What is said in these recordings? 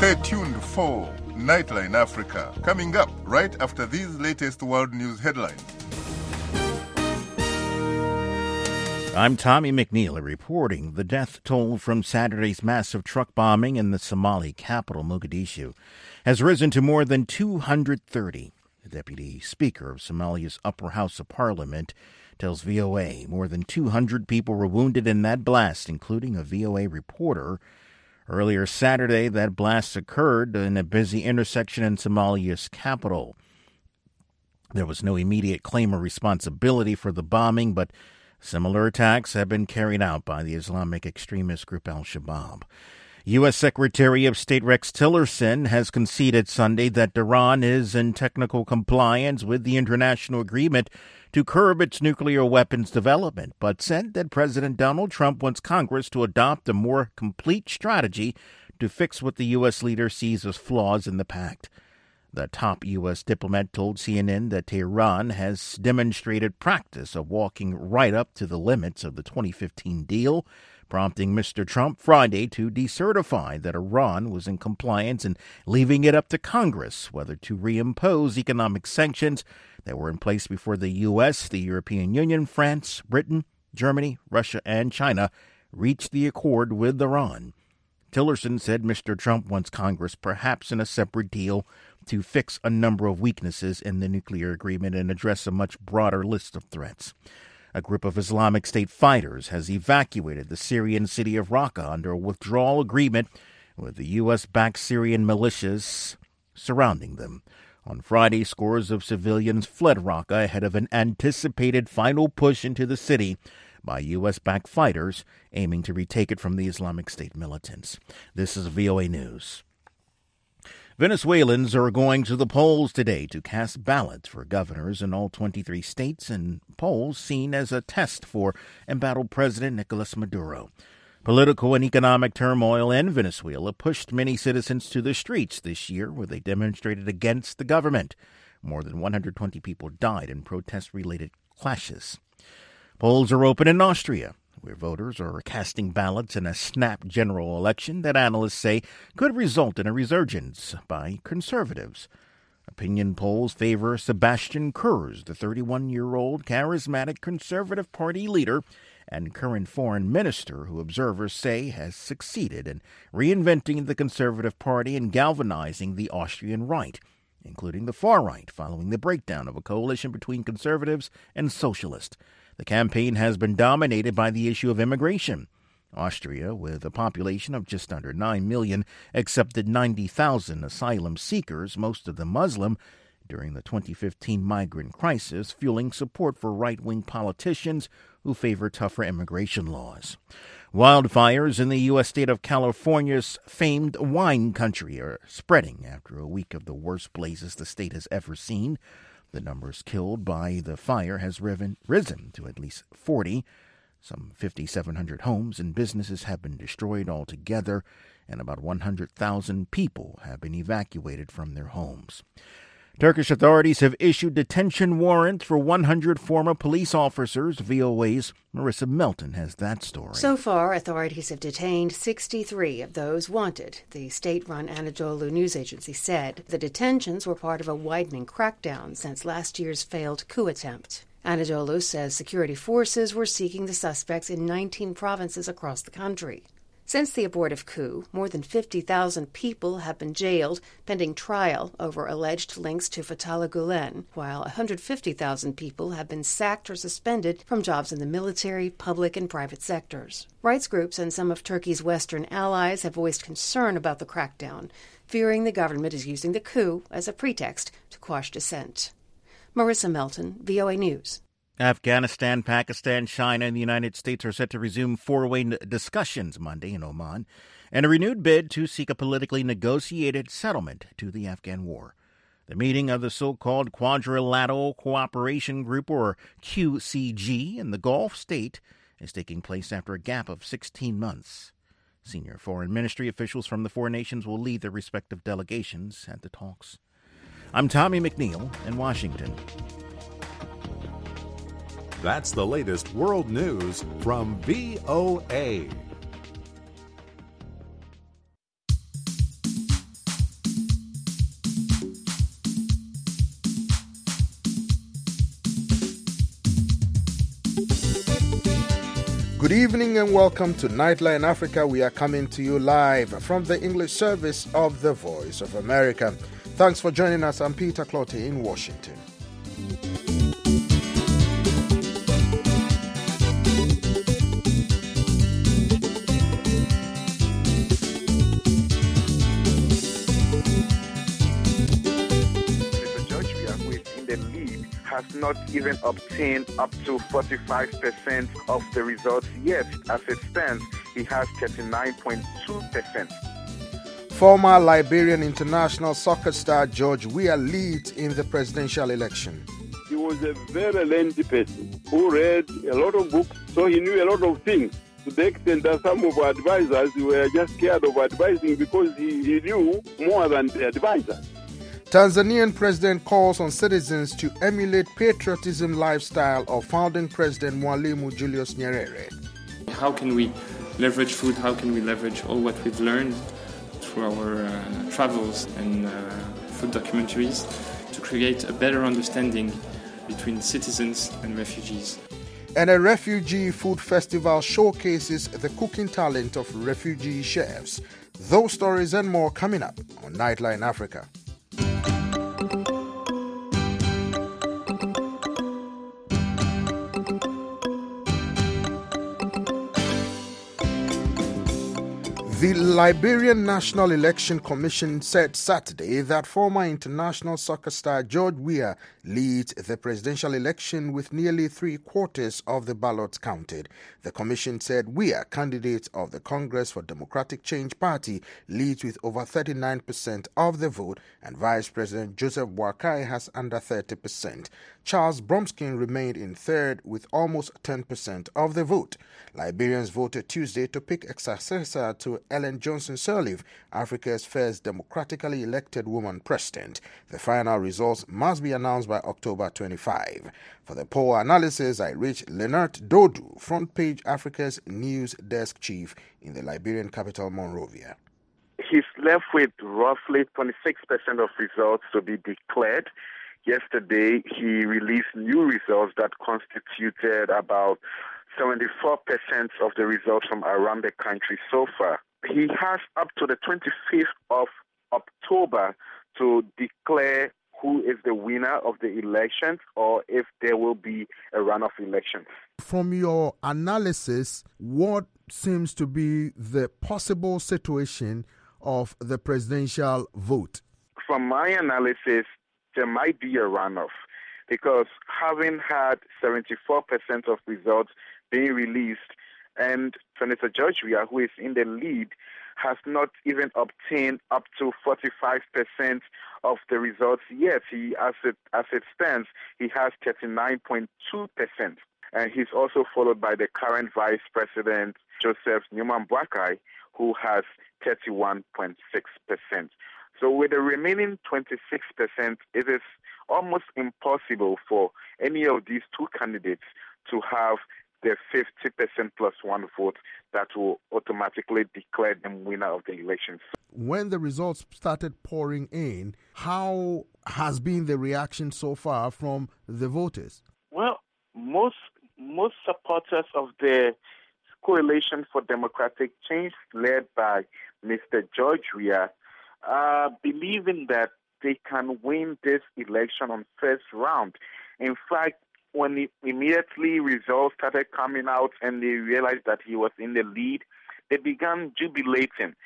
Stay tuned for Nightline Africa, coming up right after these latest world news headlines. I'm Tommy McNeil reporting. The death toll from Saturday's massive truck bombing in the Somali capital, Mogadishu, has risen to more than 230. The deputy speaker of Somalia's upper house of parliament tells VOA more than 200 people were wounded in that blast, including a VOA reporter. Earlier Saturday, that blast occurred in a busy intersection in Somalia's capital. There was no immediate claim of responsibility for the bombing, but similar attacks have been carried out by the Islamic extremist group Al-Shabaab. U.S. Secretary of State Rex Tillerson has conceded Sunday that Iran is in technical compliance with the international agreement to curb its nuclear weapons development, but said that President Donald Trump wants Congress to adopt a more complete strategy to fix what the U.S. leader sees as flaws in the pact. The top U.S. diplomat told CNN that Tehran has demonstrated practice of walking right up to the limits of the 2015 deal, prompting Mr. Trump Friday to decertify that Iran was in compliance and leaving it up to Congress whether to reimpose economic sanctions that were in place before the U.S., the European Union, France, Britain, Germany, Russia, and China reached the accord with Iran. Tillerson said Mr. Trump wants Congress, perhaps in a separate deal, to fix a number of weaknesses in the nuclear agreement and address a much broader list of threats. A group of Islamic State fighters has evacuated the Syrian city of Raqqa under a withdrawal agreement with the U.S.-backed Syrian militias surrounding them. On Friday, scores of civilians fled Raqqa ahead of an anticipated final push into the city by U.S.-backed fighters aiming to retake it from the Islamic State militants. This is VOA News. Venezuelans are going to the polls today to cast ballots for governors in all 23 states, and polls seen as a test for embattled President Nicolas Maduro. Political and economic turmoil in Venezuela pushed many citizens to the streets this year, where they demonstrated against the government. More than 120 people died in protest-related clashes. Polls are open in Austria, where voters are casting ballots in a snap general election that analysts say could result in a resurgence by conservatives. Opinion polls favor Sebastian Kurz, the 31-year-old charismatic Conservative Party leader and current foreign minister, who observers say has succeeded in reinventing the Conservative Party and galvanizing the Austrian right, including the far right, following the breakdown of a coalition between conservatives and socialists. The campaign has been dominated by the issue of immigration. Austria, with a population of just under 9 million, accepted 90,000 asylum seekers, most of them Muslim, during the 2015 migrant crisis, fueling support for right-wing politicians who favor tougher immigration laws. Wildfires in the U.S. state of California's famed wine country are spreading after a week of the worst blazes the state has ever seen. The numbers killed by the fire has risen to at least 40. Some 5,700 homes and businesses have been destroyed altogether, and about 100,000 people have been evacuated from their homes. Turkish authorities have issued detention warrants for 100 former police officers. VOA's Marissa Melton has that story. So far, authorities have detained 63 of those wanted, the state-run Anadolu news agency said. The detentions were part of a widening crackdown since last year's failed coup attempt. Anadolu says security forces were seeking the suspects in 19 provinces across the country. Since the abortive coup, more than 50,000 people have been jailed pending trial over alleged links to Fethullah Gulen, while 150,000 people have been sacked or suspended from jobs in the military, public, and private sectors. Rights groups and some of Turkey's Western allies have voiced concern about the crackdown, fearing the government is using the coup as a pretext to quash dissent. Marissa Melton, VOA News. Afghanistan, Pakistan, China, and the United States are set to resume four-way discussions Monday in Oman in a renewed bid to seek a politically negotiated settlement to the Afghan war. The meeting of the so-called Quadrilateral Cooperation Group, or QCG, in the Gulf state is taking place after a gap of 16 months. Senior foreign ministry officials from the four nations will lead their respective delegations at the talks. I'm Tommy McNeil in Washington. That's the latest world news from VOA. Good evening and welcome to Nightline Africa. We are coming to you live from the English service of the Voice of America. Thanks for joining us. I'm Peter Clottey in Washington. Has not even obtained up to 45% of the results yet. As it stands, he has 39.2%. Former Liberian international soccer star George Weah leads in the presidential election. He was a very lengthy person who read a lot of books, so he knew a lot of things, to the extent that some of our advisors were just scared of advising because he knew more than the advisors. Tanzanian president calls on citizens to emulate patriotism lifestyle of founding president Mwalimu Julius Nyerere. How can we leverage food? How can we leverage all what we've learned through our travels and food documentaries to create a better understanding between citizens and refugees? And a refugee food festival showcases the cooking talent of refugee chefs. Those stories and more coming up on Nightline Africa. The Liberian National Election Commission said Saturday that former international soccer star George Weah leads the presidential election with nearly 3/4 of the ballots counted. The commission said Weah, candidate of the Congress for Democratic Change Party, leads with over 39% of the vote, and Vice President Joseph Boakai has under 30%. Charles Bromskin remained in third with almost 10% of the vote. Liberians voted Tuesday to pick a successor to Ellen Johnson Sirleaf, Africa's first democratically elected woman president. The final results must be announced by October 25. For the poll analysis, I reached Leonard Dodu, Front Page Africa's news desk chief in the Liberian capital, Monrovia. He's left with roughly 26% of results to be declared. Yesterday, he released new results that constituted about 74% of the results from around the country so far. He has up to the 25th of October to declare who is the winner of the elections or if there will be a runoff election. From your analysis, what seems to be the possible situation of the presidential vote? From my analysis, there might be a runoff because having had 74% of results being released and Senator George Weah, who is in the lead, has not even obtained up to 45% of the results yet. As it stands, he has 39.2%. And he's also followed by the current Vice President, Joseph Newman Boakai, who has 31.6%. So with the remaining 26%, it is almost impossible for any of these two candidates to have the 50% plus one vote that will automatically declare them winner of the elections. When the results started pouring in, how has been the reaction so far from the voters? Well, most supporters of the Coalition for Democratic Change, led by Mr. George Weah, believing that they can win this election on first round. In fact, when immediately results started coming out and they realized that he was in the lead, they began jubilating.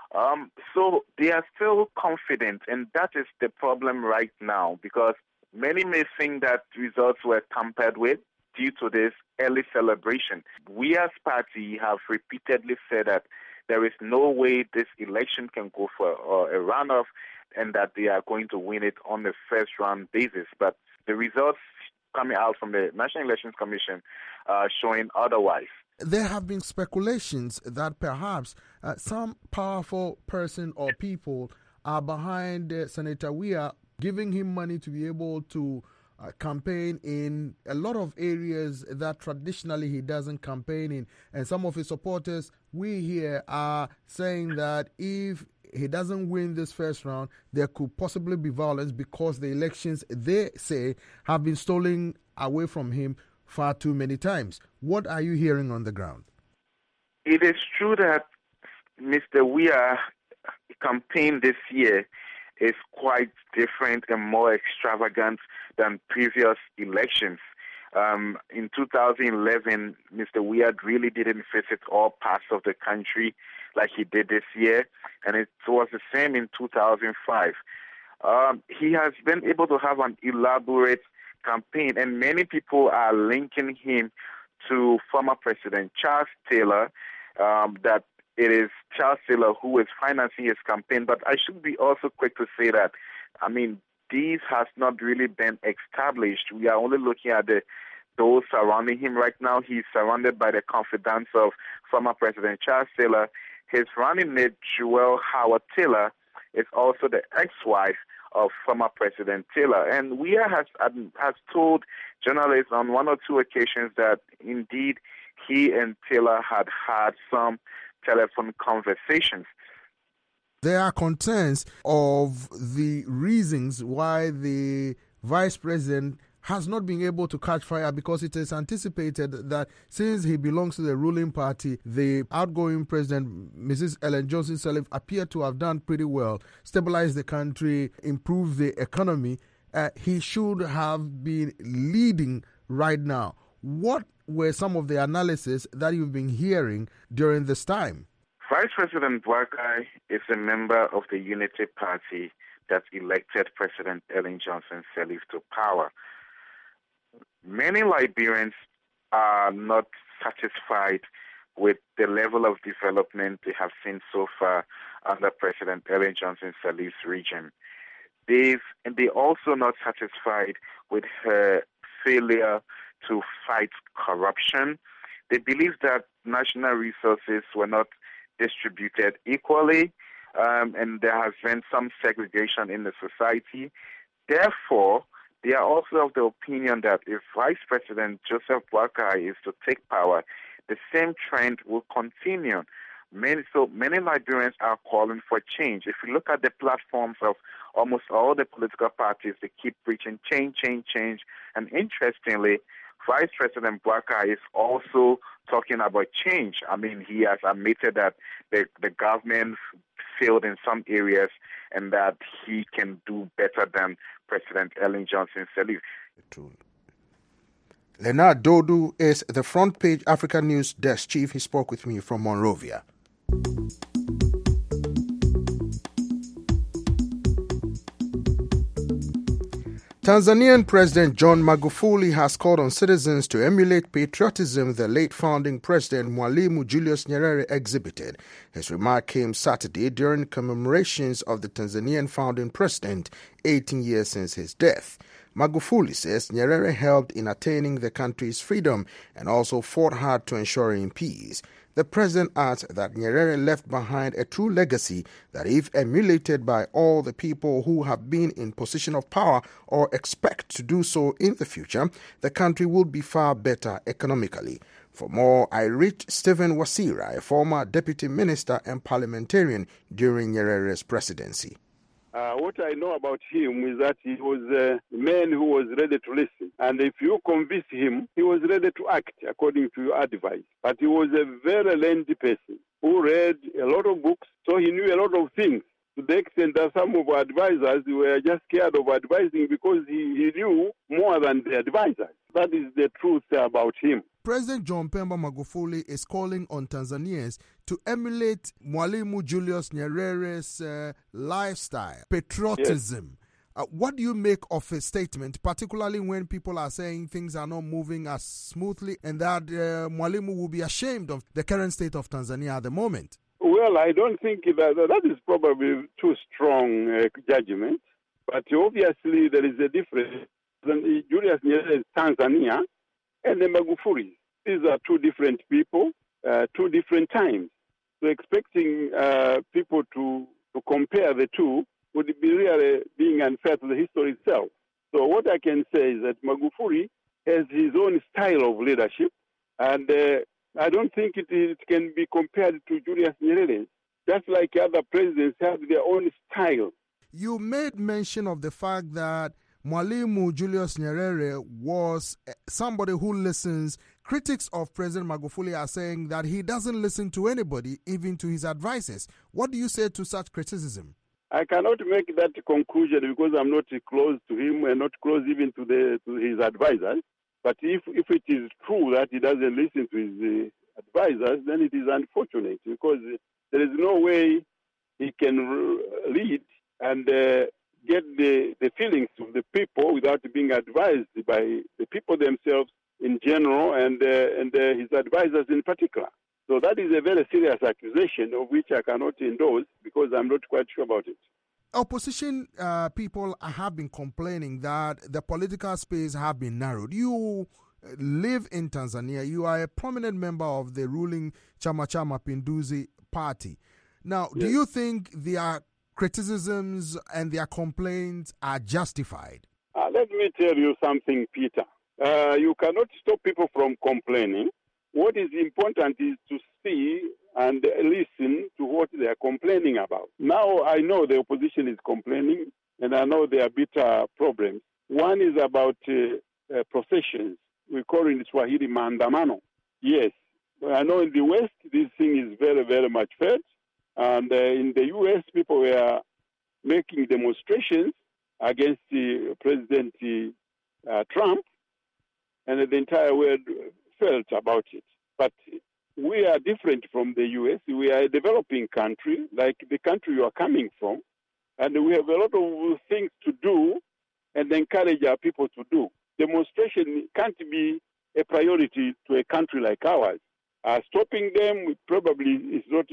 So they are still confident, and that is the problem right now, because many may think that results were tampered with due to this early celebration. We as party have repeatedly said that there is no way this election can go for a runoff and that they are going to win it on the first round basis. But the results coming out from the National Elections Commission are showing otherwise. There have been speculations that perhaps some powerful person or people are behind Senator Weah, giving him money to be able to campaign in a lot of areas that traditionally he doesn't campaign in. And some of his supporters, we here, are saying that if he doesn't win this first round, there could possibly be violence because the elections, they say, have been stolen away from him far too many times. What are you hearing on the ground? It is true that Mr. Weah's campaign this year is quite different and more extravagant than previous elections. In 2011, Mr. Weah really didn't visit all parts of the country like he did this year, and it was the same in 2005. He has been able to have an elaborate campaign, and many people are linking him to former President Charles Taylor, that it is Charles Taylor who is financing his campaign. But I should be also quick to say that, these has not really been established. We are only looking at those surrounding him right now. He's surrounded by the confidants of former President Charles Taylor. His running mate, Joelle Howard Taylor, is also the ex-wife of former President Taylor. And Weah has told journalists on one or two occasions that indeed he and Taylor had some telephone conversations. There are concerns of the reasons why the vice president has not been able to catch fire, because it is anticipated that since he belongs to the ruling party, the outgoing president, Mrs. Ellen Johnson Sirleaf, appeared to have done pretty well, stabilized the country, improved the economy. He should have been leading right now. What were some of the analysis that you've been hearing during this time? Vice President Boakai is a member of the Unity Party that elected President Ellen Johnson Sirleaf to power. Many Liberians are not satisfied with the level of development they have seen so far under President Ellen Johnson Sirleaf's regime. They're also not satisfied with her failure to fight corruption. They believe that national resources were not distributed equally, and there has been some segregation in the society. Therefore, they are also of the opinion that if Vice President Joseph Boakai is to take power, the same trend will continue. Many Liberians are calling for change. If you look at the platforms of almost all the political parties, they keep preaching change, change, change. And interestingly, Vice President Boakai is also talking about change. He has admitted that the government failed in some areas and that he can do better than President Ellen Johnson Sirleaf. Leonard Dodu is the Front Page Africa News Desk Chief. He spoke with me from Monrovia. Tanzanian President John Magufuli has called on citizens to emulate patriotism the late founding president Mwalimu Julius Nyerere exhibited. His remark came Saturday during commemorations of the Tanzanian founding president, 18 years since his death. Magufuli says Nyerere helped in attaining the country's freedom and also fought hard to ensuring peace. The president adds that Nyerere left behind a true legacy that, if emulated by all the people who have been in position of power or expect to do so in the future, the country would be far better economically. For more, I reached Stephen Wasira, a former deputy minister and parliamentarian during Nyerere's presidency. What I know about him is that he was a man who was ready to listen. And if you convince him, he was ready to act according to your advice. But he was a very lengthy person who read a lot of books, so he knew a lot of things. To the extent that some of our advisors were just scared of advising because he knew more than the advisors. That is the truth about him. President John Pombe Magufuli is calling on Tanzanians to emulate Mwalimu Julius Nyerere's lifestyle, patriotism. Yes. What do you make of his statement, particularly when people are saying things are not moving as smoothly and that Mwalimu will be ashamed of the current state of Tanzania at the moment? Well, I don't think that is probably too strong judgment. But obviously there is a difference. Julius Nyerere is Tanzania and the Magufuli. These are two different people, two different times. So expecting people to compare the two would be really being unfair to the history itself. So what I can say is that Magufuli has his own style of leadership, and I don't think it can be compared to Julius Nyerere. Just like other presidents have their own style. You made mention of the fact that Mwalimu Julius Nyerere was somebody who listens, critics of President Magufuli are saying that he doesn't listen to anybody, even to his advisors. What do you say to such criticism? I cannot make that conclusion because I'm not close to him and not close even to his advisors. But if it is true that he doesn't listen to his advisors, then it is unfortunate because there is no way he can lead and get the feelings of the people without being advised by the people themselves in general and his advisors in particular. So that is a very serious accusation of which I cannot endorse because I'm not quite sure about it. Opposition people have been complaining that the political space have been narrowed. You live in Tanzania. You are a prominent member of the ruling Chama cha Mapinduzi party. Now, yes. Do you think their criticisms and their complaints are justified? Let me tell you something, Peter. You cannot stop people from complaining. What is important is to see and listen to what they are complaining about. Now I know the opposition is complaining, and I know there are bitter problems. One is about processions. We call it in Swahili maandamano. Yes, I know in the West this thing is very, very much felt, and in the U.S. people were making demonstrations against President Trump, and the entire world felt about it. But we are different from the U.S. We are a developing country, like the country you are coming from, and we have a lot of things to do and encourage our people to do. Demonstration can't be a priority to a country like ours. Stopping them probably is not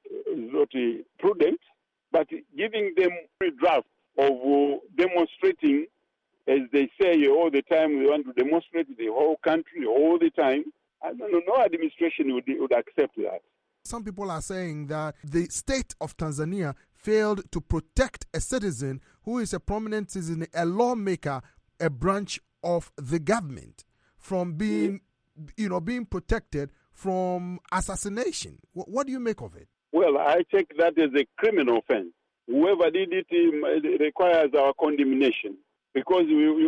prudent, but giving them a draft of demonstrating, as they say all the time, we want to demonstrate the whole country all the time. I don't know, no administration would accept that. Some people are saying that the state of Tanzania failed to protect a citizen who is a prominent citizen, a lawmaker, a branch of the government, from being, being protected from assassination. What do you make of it? Well, I take that as a criminal offense. Whoever did it requires our condemnation because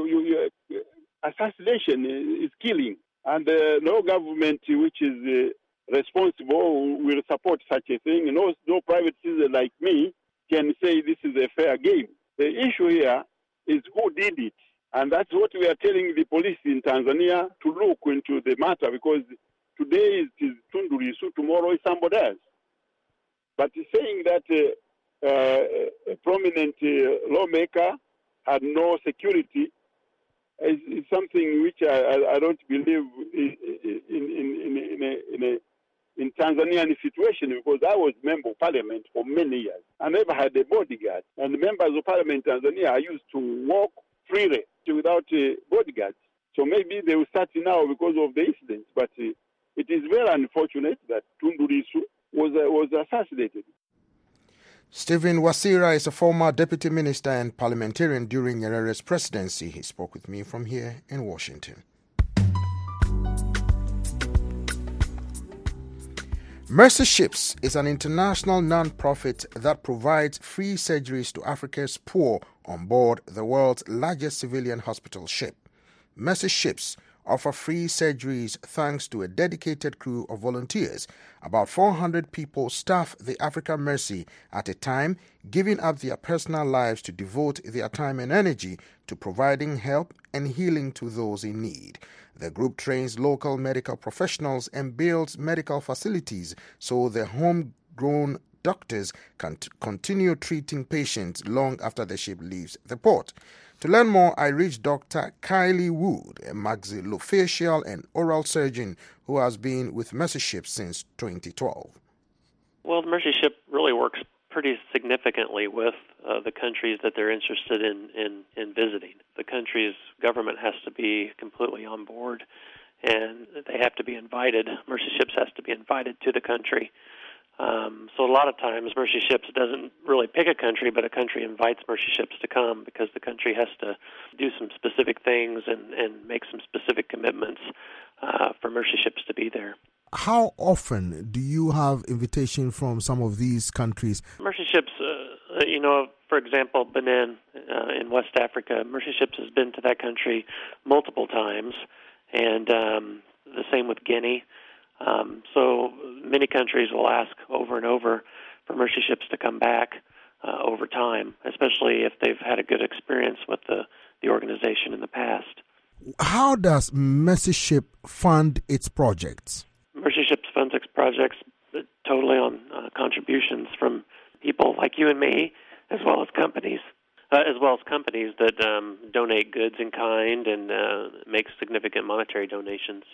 assassination is killing. And no government which is responsible will support such a thing. No private citizen like me can say this is a fair game. The issue here is who did it. And that's what we are telling the police in Tanzania to look into the matter, because today it is Tundu Lissu, tomorrow is somebody else. But saying that a prominent lawmaker had no security is something which I don't believe in Tanzanian situation, because I was member of parliament for many years. I never had a bodyguard. And members of parliament in Tanzania are used to walk freely without bodyguards. So maybe they will start now because of the incident. But it is very unfortunate that Tundu Lissu was assassinated. Stephen Wasira is a former deputy minister and parliamentarian during Nyerere's presidency. He spoke with me from here in Washington. Mercy Ships is an international non-profit that provides free surgeries to Africa's poor on board the world's largest civilian hospital ship. Mercy Ships offer free surgeries thanks to a dedicated crew of volunteers. About 400 people staff the Africa Mercy at a time, giving up their personal lives to devote their time and energy to providing help and healing to those in need. The group trains local medical professionals and builds medical facilities so the homegrown doctors can continue treating patients long after the ship leaves the port. To learn more, I reached Dr. Kylie Wood, a maxillofacial and oral surgeon who has been with Mercy Ship since 2012. Well, the Mercy Ship really works pretty significantly with the countries that they're interested in visiting. The country's government has to be completely on board, and they have to be invited. Mercy Ships has to be invited to the country. So a lot of times Mercy Ships doesn't really pick a country, but a country invites Mercy Ships to come because the country has to do some specific things and make some specific commitments for Mercy Ships to be there. How often do you have invitation from some of these countries? Mercy Ships, for example, Benin in West Africa, Mercy Ships has been to that country multiple times, and the same with Guinea. So many countries will ask over and over for mercy ships to come back over time, especially if they've had a good experience with the organization in the past. How does Mercy Ship fund its projects? Mercy Ships funds its projects totally on contributions from people like you and me, as well as companies that donate goods in kind and make significant monetary donations.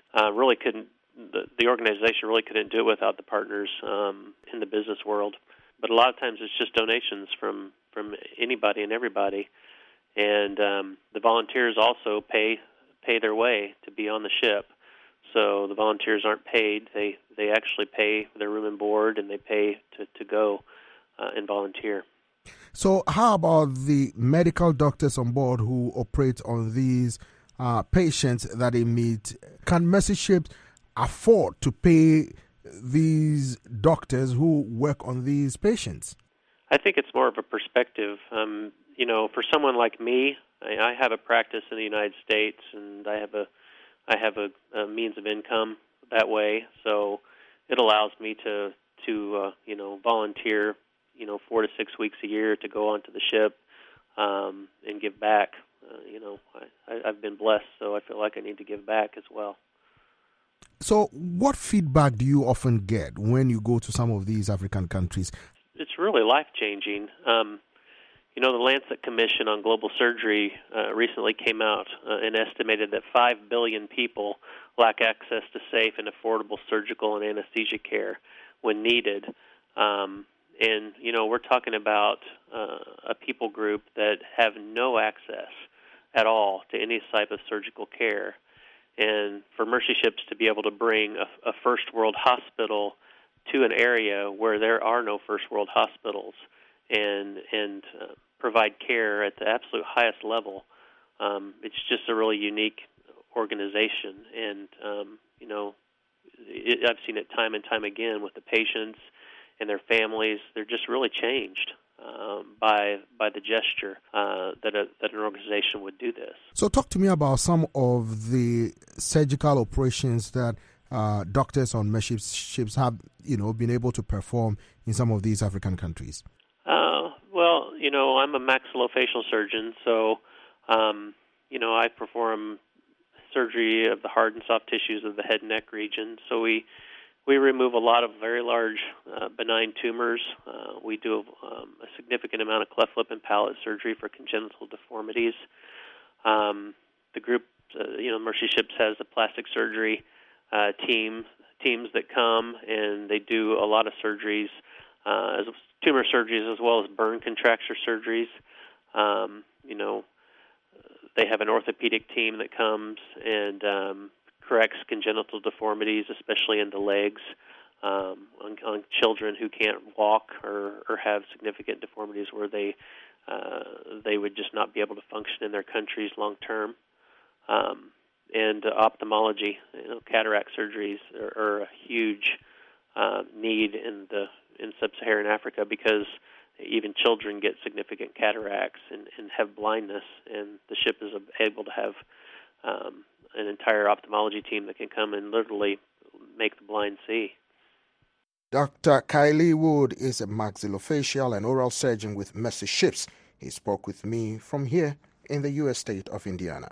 The organization really couldn't do it without the partners in the business world. But a lot of times it's just donations from anybody and everybody. And the volunteers also pay their way to be on the ship. So the volunteers aren't paid. They actually pay their room and board, and they pay to go and volunteer. So how about the medical doctors on board who operate on these patients that they meet? Can Mercy Ships afford to pay these doctors who work on these patients? I think it's more of a perspective. For someone like me, I have a practice in the United States, and I have a means of income that way. So it allows me to volunteer 4 to 6 weeks a year to go onto the ship and give back. I've been blessed, so I feel like I need to give back as well. So what feedback do you often get when you go to some of these African countries? It's really life-changing. The Lancet Commission on Global Surgery recently came out and estimated that 5 billion people lack access to safe and affordable surgical and anesthesia care when needed. We're talking about a people group that have no access at all to any type of surgical care. And for Mercy Ships to be able to bring a first world hospital to an area where there are no first world hospitals and provide care at the absolute highest level, it's just a really unique organization. And, I've seen it time and time again with the patients and their families. They're just really changed by the gesture that an organization would do this. So talk to me about some of the surgical operations that doctors on Mercy Ships have, been able to perform in some of these African countries. I'm a maxillofacial surgeon, so I perform surgery of the hard and soft tissues of the head and neck region. So we remove a lot of very large benign tumors. We do a significant amount of cleft lip and palate surgery for congenital deformities. The group, Mercy Ships has a plastic surgery teams that come, and they do a lot of surgeries, tumor surgeries as well as burn contracture surgeries. They have an orthopedic team that comes and corrects congenital deformities, especially in the legs, on children who can't walk or have significant deformities where they would just not be able to function in their countries long term. And ophthalmology, cataract surgeries are a huge need in sub-Saharan Africa because even children get significant cataracts and have blindness, and the ship is able to have an entire ophthalmology team that can come and literally make the blind see. Dr. Kylie Wood is a maxillofacial and oral surgeon with Mercy Ships. He spoke with me from here in the U.S. state of Indiana.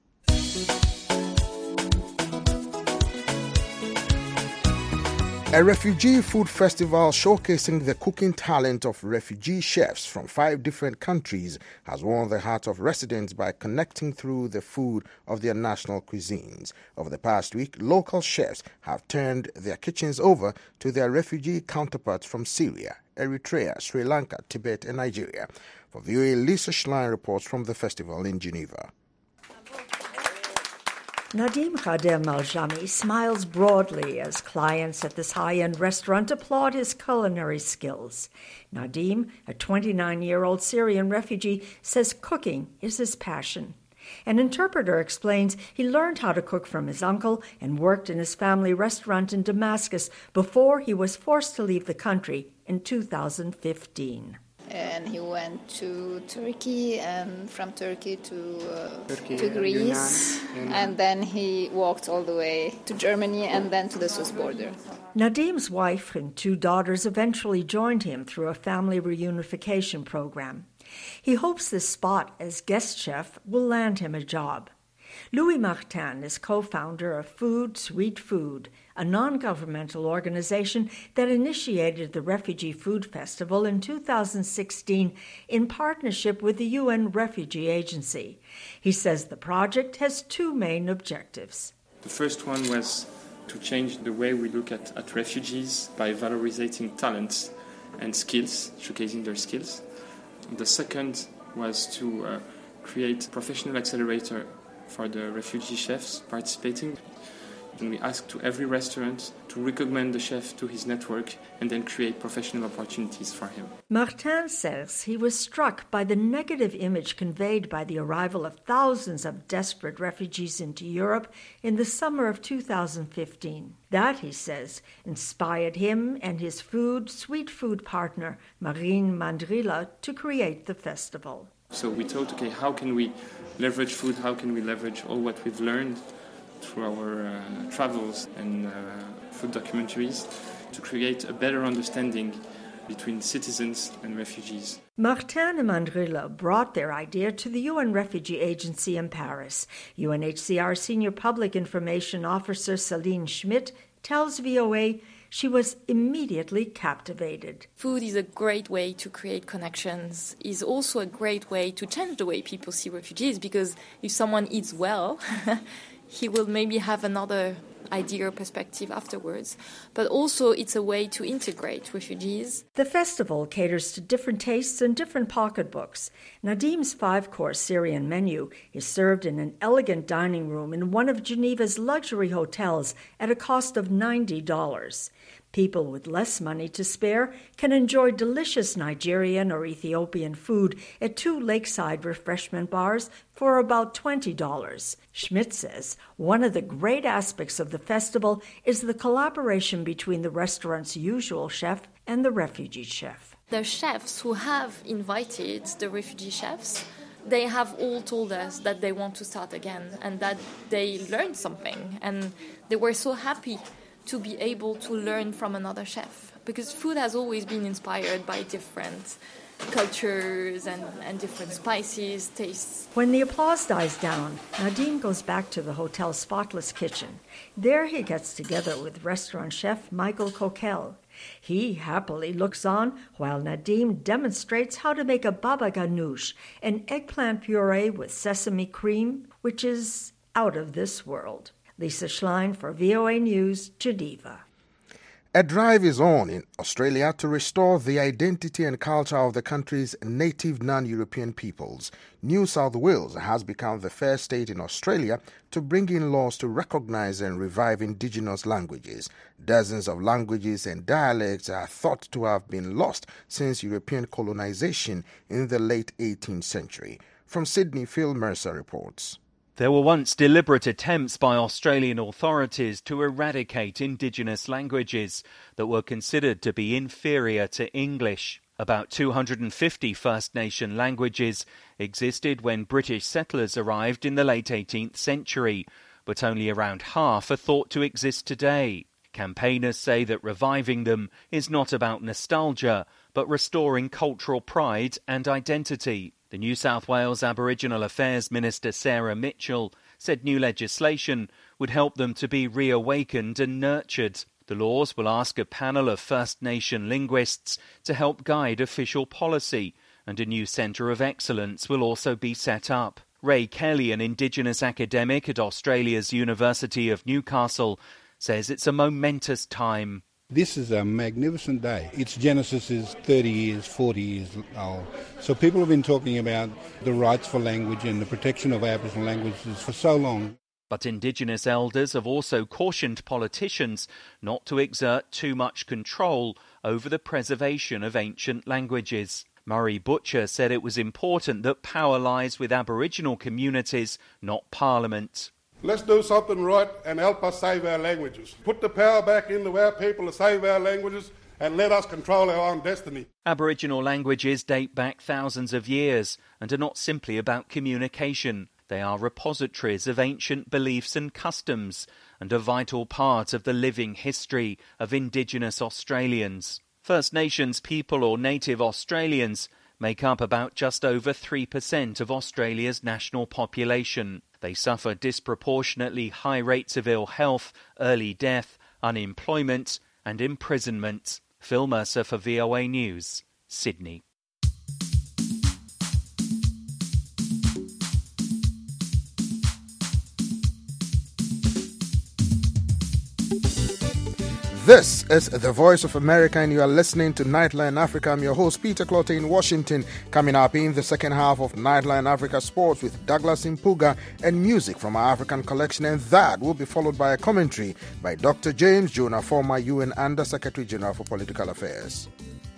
A refugee food festival showcasing the cooking talent of refugee chefs from 5 different countries has won the heart of residents by connecting through the food of their national cuisines. Over the past week, local chefs have turned their kitchens over to their refugee counterparts from Syria, Eritrea, Sri Lanka, Tibet, and Nigeria. For VOA, Lisa Schlein reports from the festival in Geneva. Nadim Khader Maljami smiles broadly as clients at this high-end restaurant applaud his culinary skills. Nadim, a 29-year-old Syrian refugee, says cooking is his passion. An interpreter explains he learned how to cook from his uncle and worked in his family restaurant in Damascus before he was forced to leave the country in 2015. and he went to Turkey, and from Turkey to Greece, and then he walked all the way to Germany and then to the Swiss border. Nadim's wife and 2 daughters eventually joined him through a family reunification program. He hopes this spot as guest chef will land him a job. Louis Martin is co-founder of Food, Sweet Food, a non-governmental organization that initiated the Refugee Food Festival in 2016 in partnership with the UN Refugee Agency. He says the project has 2 main objectives. The first one was to change the way we look at refugees by valorizing talents and skills, showcasing their skills. The second was to create a professional accelerator for the refugee chefs participating. And we asked to every restaurant to recommend the chef to his network and then create professional opportunities for him. Martin says he was struck by the negative image conveyed by the arrival of thousands of desperate refugees into Europe in the summer of 2015. That, he says, inspired him and his Sweet Food partner, Marine Mandrila, to create the festival. So we thought, okay, how can we leverage food? How can we leverage all what we've learned through our travels and food documentaries to create a better understanding between citizens and refugees? Martin and Mandrila brought their idea to the UN Refugee Agency in Paris. UNHCR Senior Public Information Officer Celine Schmidt tells VOA she was immediately captivated. Food is a great way to create connections, is also a great way to change the way people see refugees, because if someone eats well, he will maybe have another idea or perspective afterwards. But also it's a way to integrate refugees. The festival caters to different tastes and different pocketbooks. Nadim's 5-course Syrian menu is served in an elegant dining room in one of Geneva's luxury hotels at a cost of $90. People with less money to spare can enjoy delicious Nigerian or Ethiopian food at 2 lakeside refreshment bars for about $20. Schmidt says one of the great aspects of the festival is the collaboration between the restaurant's usual chef and the refugee chef. The chefs who have invited the refugee chefs, they have all told us that they want to start again and that they learned something, and they were so happy to be able to learn from another chef, because food has always been inspired by different cultures and different spices, tastes. When the applause dies down, Nadim goes back to the hotel's spotless kitchen. There he gets together with restaurant chef Michael Coquel. He happily looks on while Nadim demonstrates how to make a baba ganoush, an eggplant puree with sesame cream, which is out of this world. Lisa Schlein for VOA News, Geneva. A drive is on in Australia to restore the identity and culture of the country's native non-European peoples. New South Wales has become the first state in Australia to bring in laws to recognize and revive indigenous languages. Dozens of languages and dialects are thought to have been lost since European colonization in the late 18th century. From Sydney, Phil Mercer reports. There were once deliberate attempts by Australian authorities to eradicate Indigenous languages that were considered to be inferior to English. About 250 First Nation languages existed when British settlers arrived in the late 18th century, but only around half are thought to exist today. Campaigners say that reviving them is not about nostalgia, but restoring cultural pride and identity. The New South Wales Aboriginal Affairs Minister Sarah Mitchell said new legislation would help them to be reawakened and nurtured. The laws will ask a panel of First Nation linguists to help guide official policy, and a new centre of excellence will also be set up. Ray Kelly, an Indigenous academic at Australia's University of Newcastle, says it's a momentous time. This is a magnificent day. Its genesis is 30 years, 40 years old. So people have been talking about the rights for language and the protection of Aboriginal languages for so long. But Indigenous elders have also cautioned politicians not to exert too much control over the preservation of ancient languages. Murray Butcher said it was important that power lies with Aboriginal communities, not Parliament. Let's do something right and help us save our languages. Put the power back into our people to save our languages and let us control our own destiny. Aboriginal languages date back thousands of years and are not simply about communication. They are repositories of ancient beliefs and customs and a vital part of the living history of Indigenous Australians. First Nations people or native Australians make up about just over 3% of Australia's national population. They suffer disproportionately high rates of ill health, early death, unemployment and imprisonment. Phil Mercer for VOA News, Sydney. This is the Voice of America, and you are listening to Nightline Africa. I'm your host, Peter Clottey in Washington. Coming up in the second half of Nightline Africa Sports with Douglas Impuga and music from our African collection, and that will be followed by a commentary by Dr. James Jonah, former UN Under Secretary General for Political Affairs.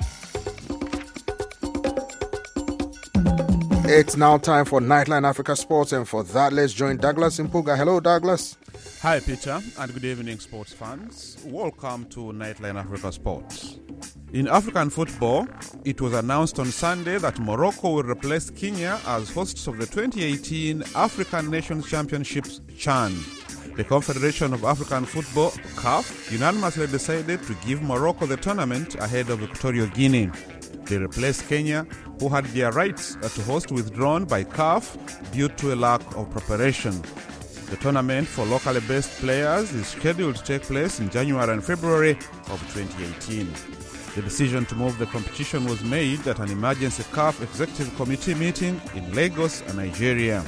It's now time for Nightline Africa Sports, and for that, let's join Douglas Impuga. Hello, Douglas. Hi, Peter, and good evening, sports fans. Welcome to Nightline Africa Sports. In African football, it was announced on Sunday that Morocco will replace Kenya as hosts of the 2018 African Nations Championships CHAN. The Confederation of African Football, CAF, unanimously decided to give Morocco the tournament ahead of Equatorial Guinea. They replaced Kenya, who had their rights to host withdrawn by CAF due to a lack of preparation. The tournament for locally based players is scheduled to take place in January and February of 2018. The decision to move the competition was made at an emergency CAF Executive Committee meeting in Lagos, Nigeria.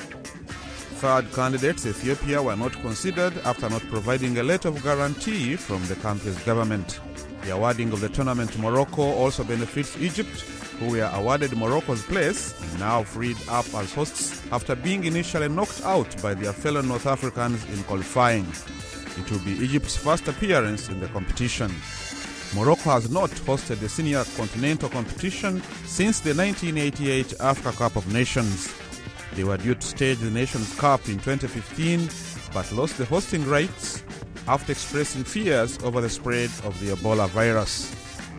Third candidates, Ethiopia, were not considered after not providing a letter of guarantee from the country's government. The awarding of the tournament to Morocco also benefits Egypt, who were awarded Morocco's place and now freed up as hosts after being initially knocked out by their fellow North Africans in qualifying. It will be Egypt's first appearance in the competition. Morocco has not hosted a senior continental competition since the 1988 Africa Cup of Nations. They were due to stage the Nations Cup in 2015 but lost the hosting rights after expressing fears over the spread of the Ebola virus.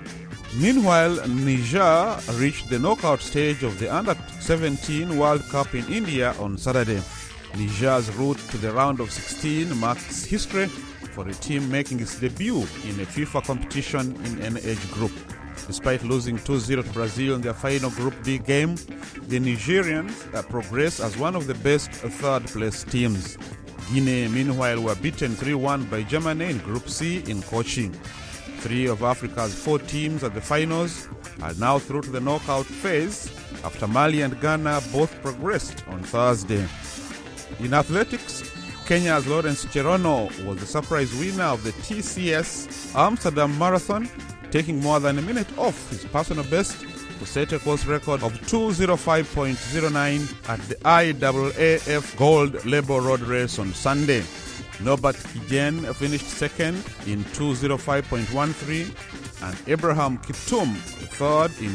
Meanwhile, Niger reached the knockout stage of the Under-17 World Cup in India on Saturday. Niger's route to the round of 16 marks history for a team making its debut in a FIFA competition in an age group. Despite losing 2-0 to Brazil in their final Group B game, the Nigerians progress as one of the best third-place teams. Guinea, meanwhile, were beaten 3-1 by Germany in Group C in Kochi. 3 of Africa's 4 teams at the finals are now through to the knockout phase after Mali and Ghana both progressed on Thursday. In athletics, Kenya's Lawrence Cherono was the surprise winner of the TCS Amsterdam Marathon, taking more than a minute off his personal best to set a course record of 2:05.09 at the IAAF Gold Label Road Race on Sunday. Norbert Kigen finished second in 2:05.13 and Abraham Kiptum third in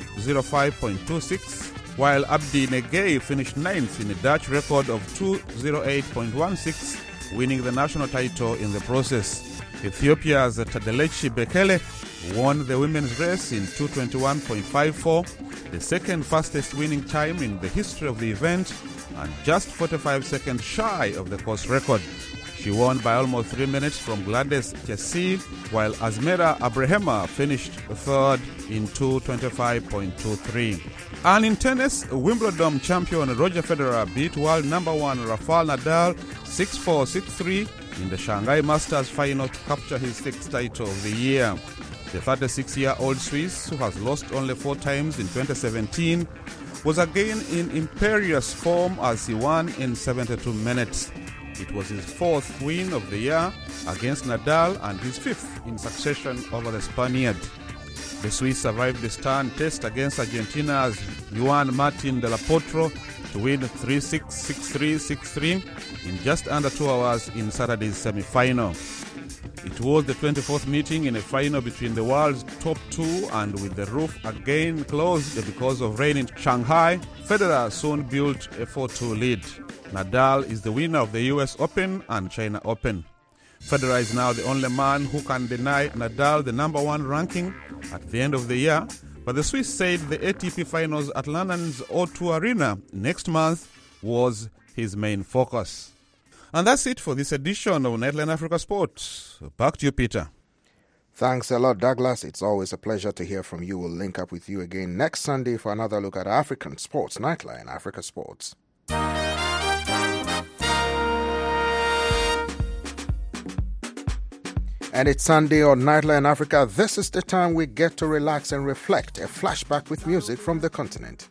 2:05.26, while Abdi Negei finished ninth in a Dutch record of 2:08.16, winning the national title in the process. Ethiopia's Tadelechi Bekele won the women's race in 2:21.54, the second fastest winning time in the history of the event and just 45 seconds shy of the course record. She won by almost 3 minutes from Gladys Chesi, while Azmera Abrahama finished third in 2:25.23. And in tennis, Wimbledon champion Roger Federer beat world number 1 Rafael Nadal 6-4, 6-3 in the Shanghai Masters final to capture his 6th title of the year. The 36-year-old Swiss, who has lost only 4 times in 2017, was again in imperious form as he won in 72 minutes. It was his 4th win of the year against Nadal and his 5th in succession over the Spaniard. The Swiss survived the stern test against Argentina's Juan Martin de la Potro to win 3-6, 6-3, 6-3 in just under 2 hours in Saturday's semi-final. It was the 24th meeting in a final between the world's top 2, and with the roof again closed because of rain in Shanghai, Federer soon built a 4-2 lead. Nadal is the winner of the US Open and China Open. Federer is now the only man who can deny Nadal the #1 ranking at the end of the year, but the Swiss said the ATP Finals at London's O2 Arena next month was his main focus. And that's it for this edition of Nightline Africa Sports. Back to you, Peter. Thanks a lot, Douglas. It's always a pleasure to hear from you. We'll link up with you again next Sunday for another look at African sports. Nightline Africa Sports. And it's Sunday on Nightline Africa. This is the time we get to relax and reflect. A flashback with music from the continent.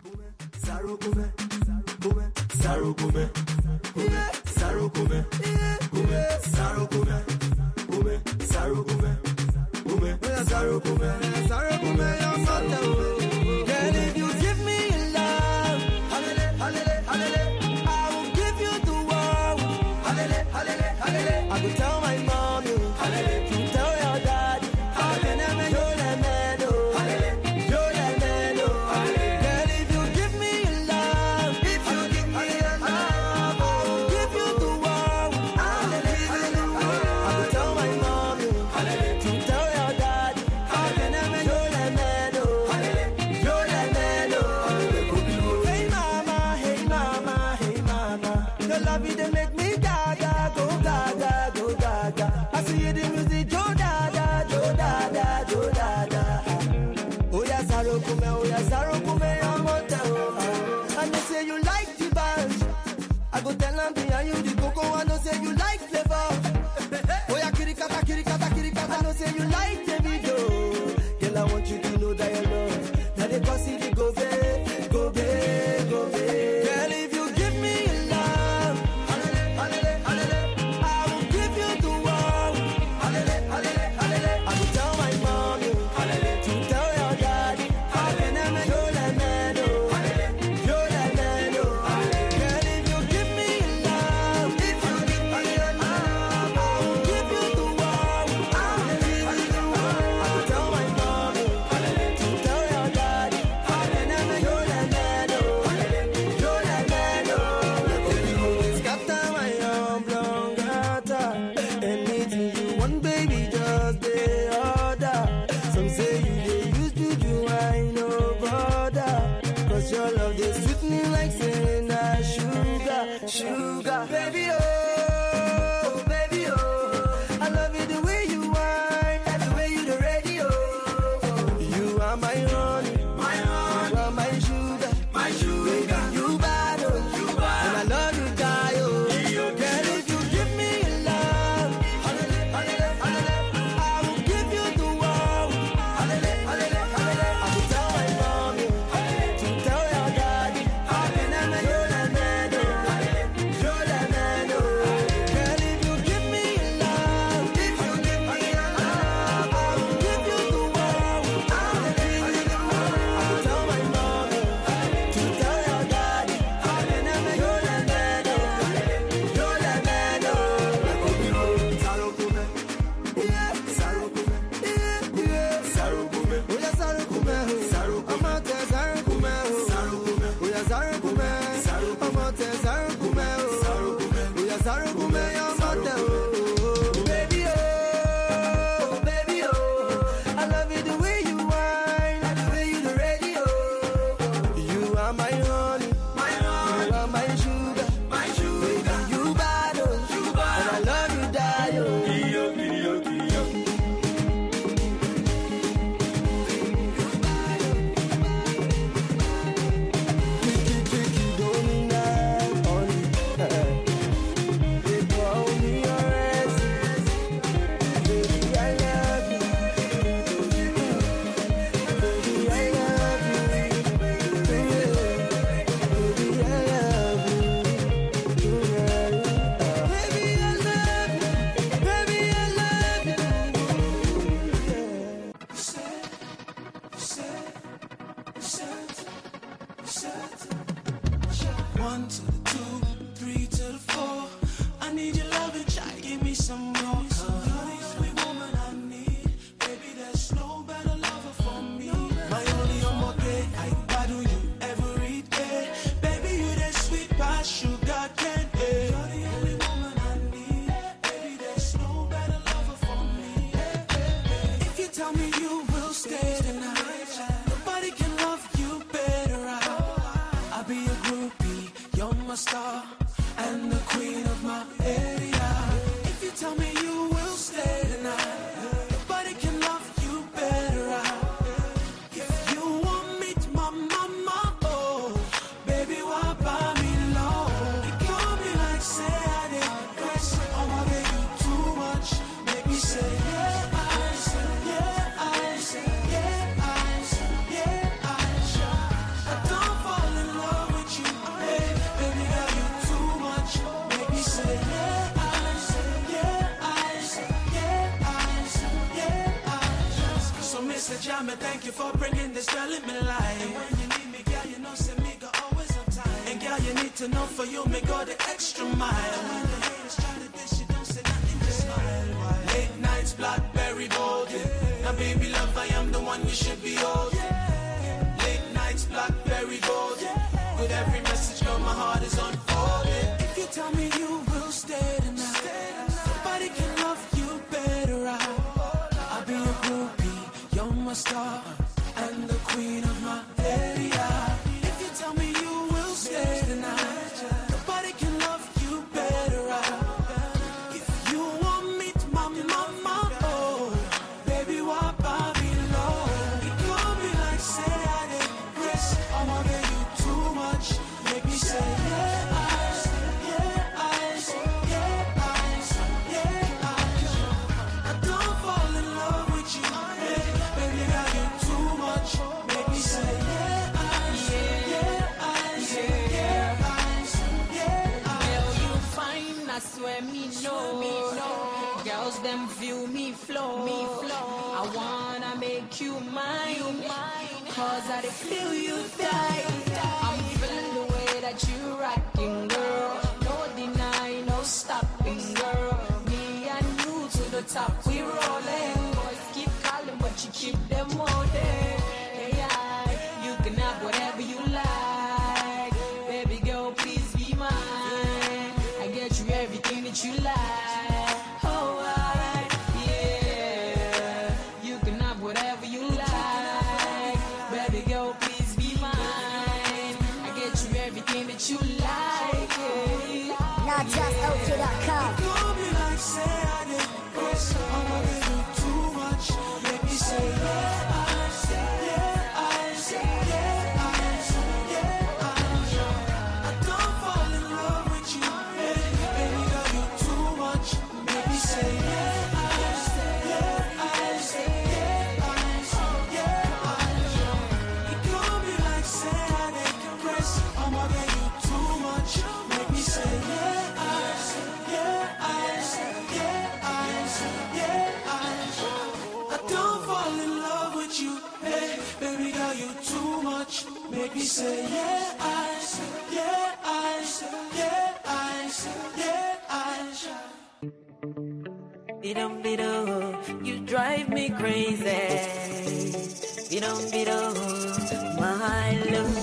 my star and the queen of my area. If you tell me you will stay tonight, nobody can love you better. If you want me to my mama, oh, baby, why buy me low? You call me like say I did Chris, oh my baby, too much. Make me say yeah, I say yeah, I say yeah, I say yeah, I say. I don't fall in love with you, hey, baby girl, you too much. Make me say yeah, I say yeah, I say yeah, I say yeah, I say. So Mr. Jammer, thank you for bringing this girl in my life. And when you need me, girl, you know say me go always on time. And girl, you need to know for you, me go the extra mile. And when the haters try to dish, you don't say nothing, just smile. Late nights, Blackberry golden. Now baby love, I am the one you should be holding. Late nights, Blackberry golden. With every message, girl, my heart is unfolding. If you tell me you will stay tonight, nobody can love you better. I'll be a groupie, you're my star and the queen of my area. If you tell me you will stay tonight, nobody can love you better. If you want me to my mama, oh, baby, why buy me low? You call me like say I did Chris, oh my baby, too much. Make me say yeah, I say yeah, I say yeah, I say yeah, I say. I don't fall in love with you, hey, baby girl, you too much. Make me say yeah, I say yeah, I say yeah, I say yeah, I say. Girl, you fine, I swear me know. Girls them view me flow. I wanna make you mine, cause I feel you die. I'm feeling the way that you rocking, girl. No deny, no stopping, girl. Me and you to the top, we rolling. Boys keep calling, but you keep them holding. Yeah, you can have whatever you like. Baby girl, please be mine. I get you everything that you like. Oh, yeah, you can have whatever you like. Baby girl, please be mine. I get you everything that you like. Not just OK.com. You call me like say I did Chris, oh my baby, too much. Make me say yeah, I say yeah, I say yeah, I say yeah, I say. I don't fall in love with you, hey, baby girl, you too much. Make me say yeah, I say yeah, I say yeah, I say yeah, I say. You call me like say I did Chris, oh my baby, too much. Make me say yeah, I say yeah, I say yeah, I say yeah, I say. I don't fall in love with you, hey, baby girl, you too much. Make me say yeah, I say yeah, I say yeah, I say yeah, I say. Bido, you drive me crazy. Bido, my love.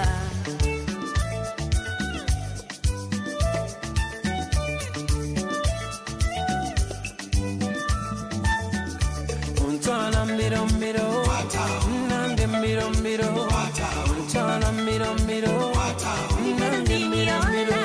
Untana miro, nande miro, untana miro, nande miro.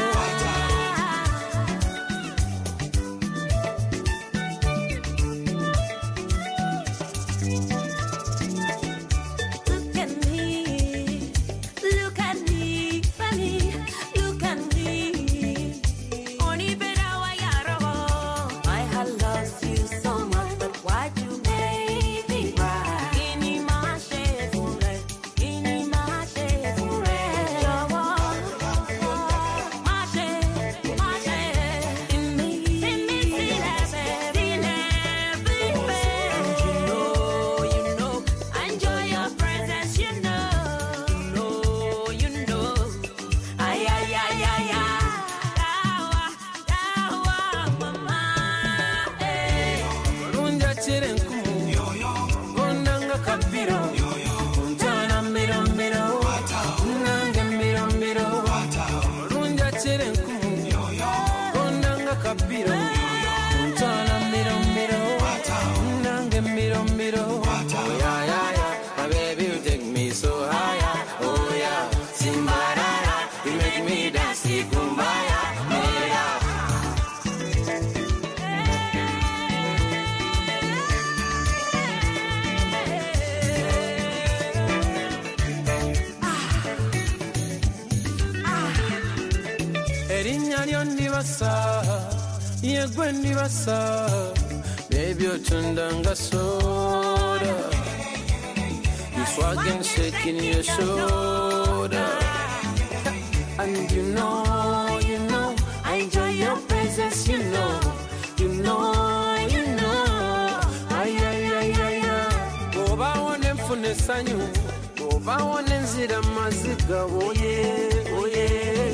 Look at me, funny, look at me. Only better why I had lost you so much, but why'd you make me cry? Ini mashe fure, so high, oh yeah, Simbarara, you make me dance. na siku mbaya. Erinyalyo ndibasa, yegwe ndibasa, baby otundanga soda. You swag and shake in your shoulder. And you know, I enjoy your presence, you know. Oba wone mfune sanyu, oba wone nzira maziga, oh yeah.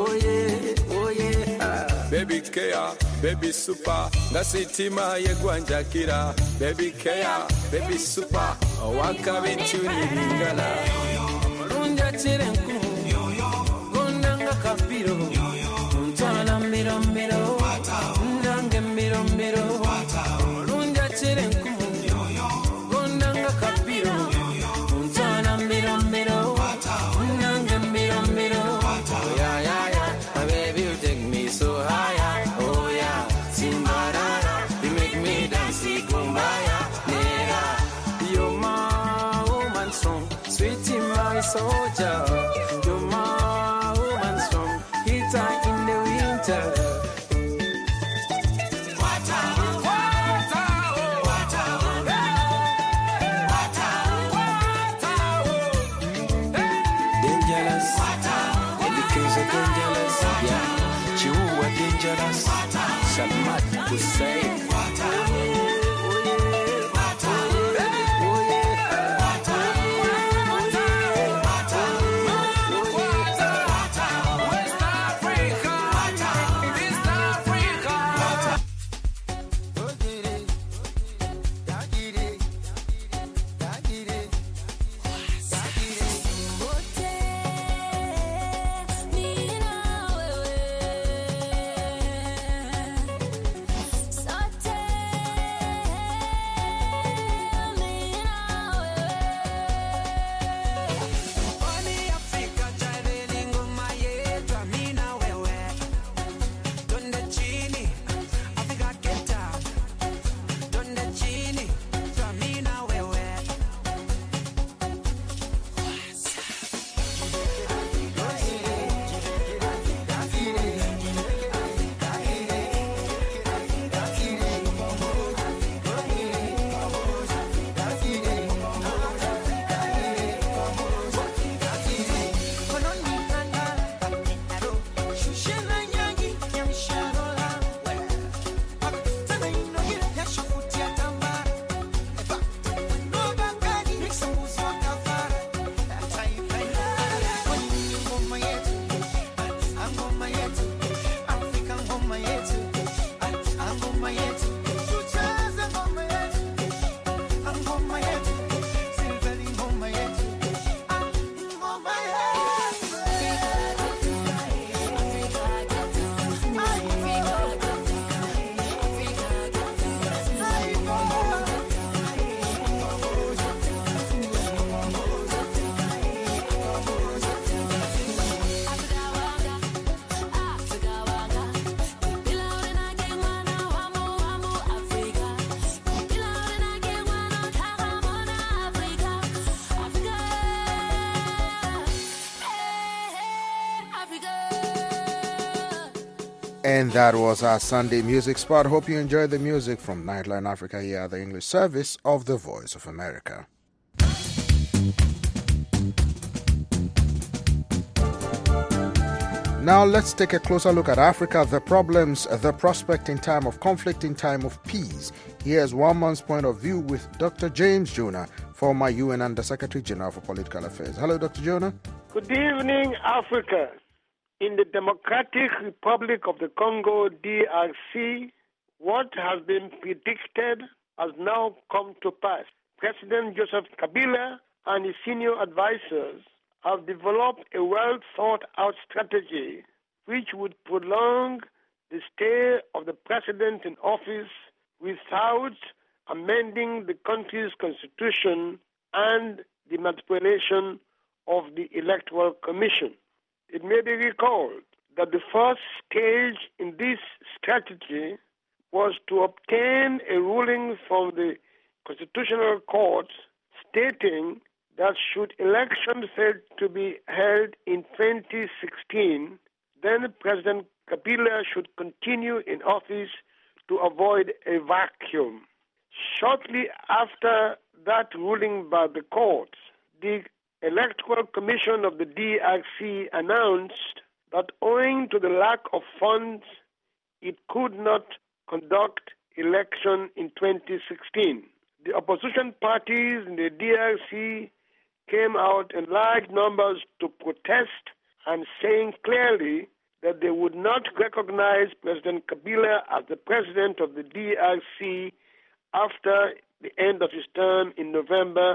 Baby care, baby super, ngasitima yegwanjakira. Baby care, baby super, wakabitu nilingala. Runja chirenku, gondanga kapiro, untala miro, ndange miro. Runja chirenku, gondanga kapiro, untala miro, ndange miro. Yeah, my baby, you take me so higher. Oh yeah, Simbarara, you make me dance, kumbaya, nera. You're my woman song, sweetie, my soldier. You're my woman song, heater in the winter. Dangerous, Shamat Hussein. And that was our Sunday music spot. Hope you enjoyed the music from Nightline Africa here at the English service of the Voice of America. Now let's take a closer look at Africa, the problems, the prospect in time of conflict, in time of peace. Here's one man's point of view with Dr. James Jonah, former UN Under-Secretary General for Political Affairs. Hello, Dr. Jonah. Good evening, Africa. In the Democratic Republic of the Congo, DRC, what has been predicted has now come to pass. President Joseph Kabila and his senior advisors have developed a well-thought-out strategy which would prolong the stay of the president in office without amending the country's constitution and the manipulation of the Electoral Commission. It may be recalled that the first stage in this strategy was to obtain a ruling from the Constitutional Court stating that should elections fail to be held in 2016, then President Kabila should continue in office to avoid a vacuum. Shortly after that ruling by the court, the Electoral Commission of the DRC announced that owing to the lack of funds, it could not conduct election in 2016. The opposition parties in the DRC came out in large numbers to protest and saying clearly that they would not recognize President Kabila as the president of the DRC after the end of his term in November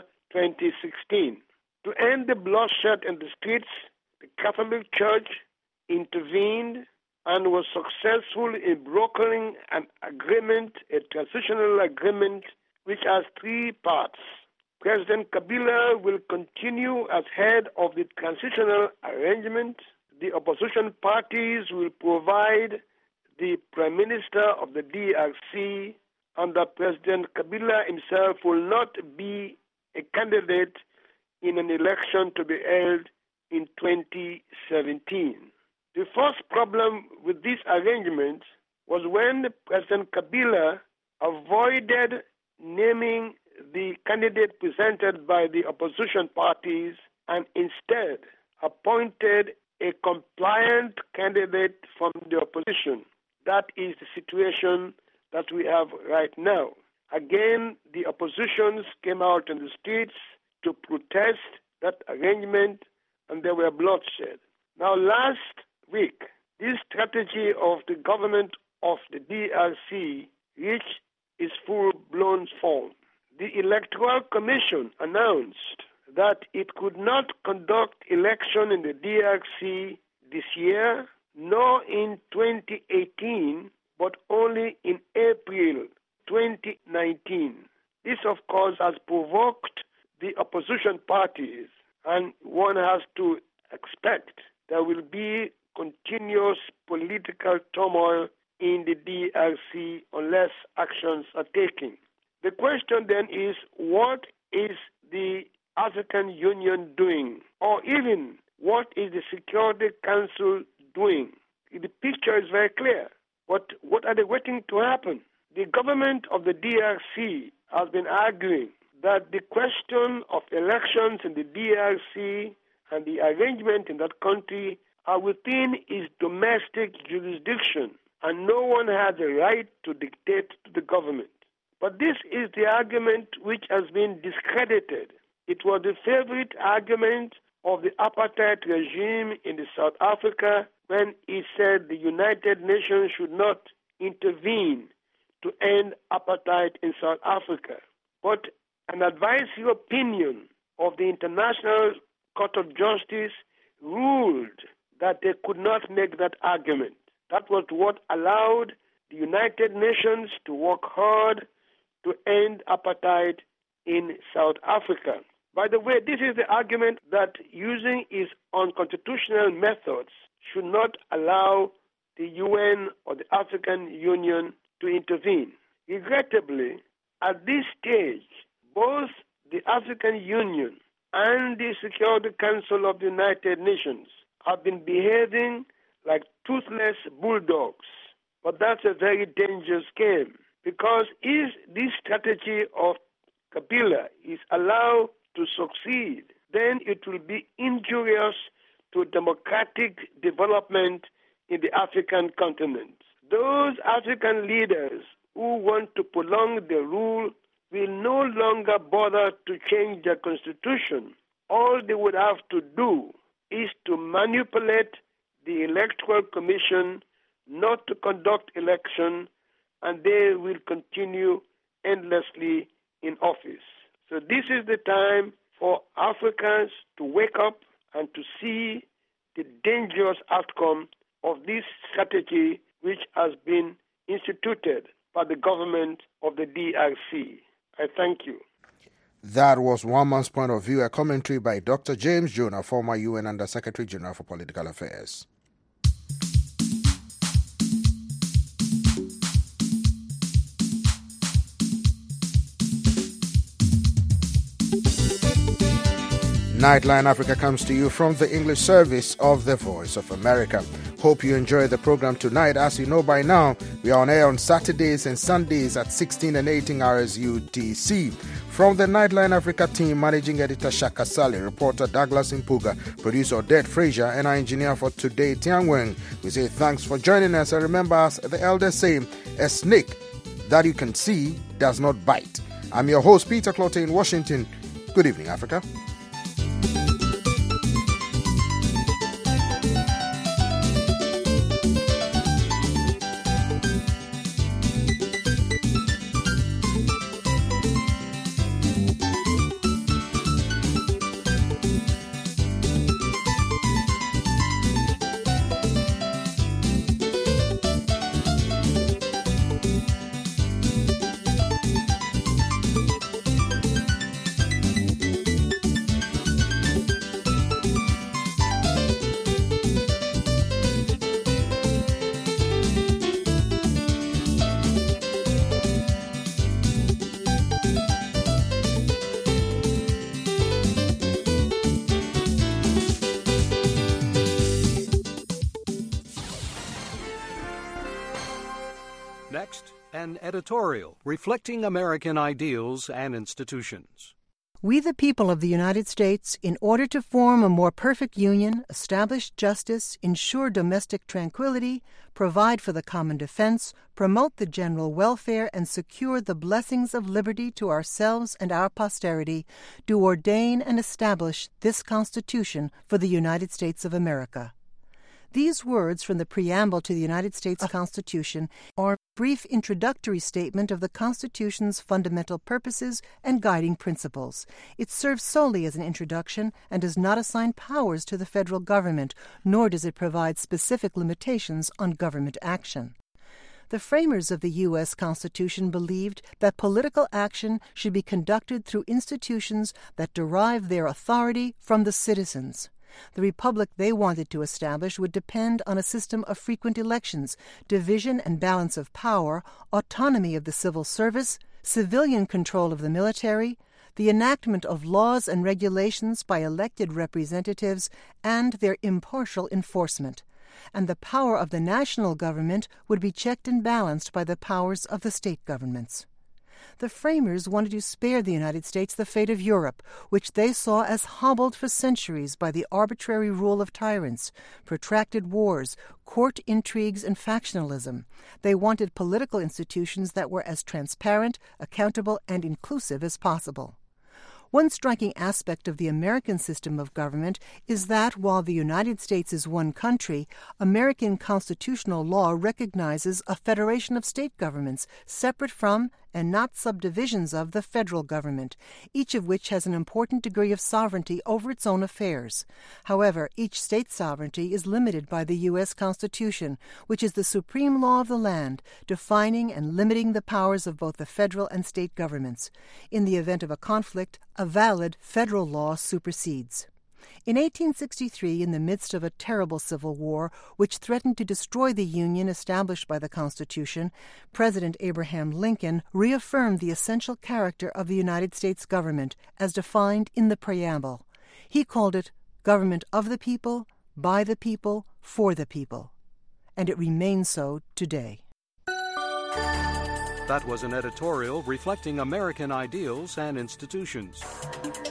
2016. To end the bloodshed in the streets, the Catholic Church intervened and was successful in brokering an agreement, a transitional agreement, which has three parts. President Kabila will continue as head of the transitional arrangement. The opposition parties will provide the Prime Minister of the DRC, and that President Kabila himself will not be a candidate in an election to be held in 2017. The first problem with this arrangement was when President Kabila avoided naming the candidate presented by the opposition parties and instead appointed a compliant candidate from the opposition. That is the situation that we have right now. Again, the oppositions came out in the streets to protest that arrangement, and there were bloodshed. Now, last week, this strategy of the government of the DRC reached its full-blown form. The Electoral Commission announced that it could not conduct election in the DRC this year, nor in 2018, but only in April 2019. This, of course, has provoked the opposition parties, and one has to expect there will be continuous political turmoil in the DRC unless actions are taken. The question then is, what is the African Union doing? Or even, what is the Security Council doing? The picture is very clear. But what are they waiting to happen? The government of the DRC has been arguing that the question of elections in the DRC and the arrangement in that country are within its domestic jurisdiction, and no one has the right to dictate to the government. But this is the argument which has been discredited. It was the favorite argument of the apartheid regime in South Africa when it said the United Nations should not intervene to end apartheid in South Africa. But an advisory opinion of the International Court of Justice ruled that they could not make that argument. That was what allowed the United Nations to work hard to end apartheid in South Africa. By the way, this is the argument that using its unconstitutional methods should not allow the UN or the African Union to intervene. Regrettably, at this stage, both the African Union and the Security Council of the United Nations have been behaving like toothless bulldogs. But that's a very dangerous game, because if this strategy of Kabila is allowed to succeed, then it will be injurious to democratic development in the African continent. Those African leaders who want to prolong their rule will no longer bother to change their constitution. All they would have to do is to manipulate the Electoral Commission not to conduct election, and they will continue endlessly in office. So this is the time for Africans to wake up and to see the dangerous outcome of this strategy which has been instituted by the government of the DRC. I thank you. That was one man's point of view, a commentary by Dr. James Jonah, former UN Under-Secretary General for Political Affairs. Nightline Africa comes to you from the English service of the Voice of America. Hope you enjoy the program tonight. As you know by now, we are on air on Saturdays and Sundays at 16 and 18 hours UTC. From the Nightline Africa team, Managing Editor Shaka Sali, reporter Douglas Impuga, producer Odette Frazier, and our engineer for today, Tian Weng, we say thanks for joining us. And remember, as the elders say, a snake that you can see does not bite. I'm your host, Peter Clotte in Washington. Good evening, Africa. Next, an editorial reflecting American ideals and institutions. We, the people of the United States, in order to form a more perfect union, establish justice, ensure domestic tranquility, provide for the common defense, promote the general welfare, and secure the blessings of liberty to ourselves and our posterity, do ordain and establish this Constitution for the United States of America. These words from the preamble to the United States Constitution are a brief introductory statement of the Constitution's fundamental purposes and guiding principles. It serves solely as an introduction and does not assign powers to the federal government, nor does it provide specific limitations on government action. The framers of the U.S. Constitution believed that political action should be conducted through institutions that derive their authority from the citizens. The republic they wanted to establish would depend on a system of frequent elections, division and balance of power, autonomy of the civil service, civilian control of the military, the enactment of laws and regulations by elected representatives, and their impartial enforcement. And the power of the national government would be checked and balanced by the powers of the state governments. The framers wanted to spare the United States the fate of Europe, which they saw as hobbled for centuries by the arbitrary rule of tyrants, protracted wars, court intrigues, and factionalism. They wanted political institutions that were as transparent, accountable, and inclusive as possible. One striking aspect of the American system of government is that while the United States is one country, American constitutional law recognizes a federation of state governments separate from and not subdivisions of the federal government, each of which has an important degree of sovereignty over its own affairs. However, each state's sovereignty is limited by the U.S. Constitution, which is the supreme law of the land, defining and limiting the powers of both the federal and state governments. In the event of a conflict, a valid federal law supersedes. In 1863, in the midst of a terrible civil war which threatened to destroy the Union established by the Constitution, President Abraham Lincoln reaffirmed the essential character of the United States government as defined in the preamble. He called it government of the people, by the people, for the people. And it remains so today. That was an editorial reflecting American ideals and institutions.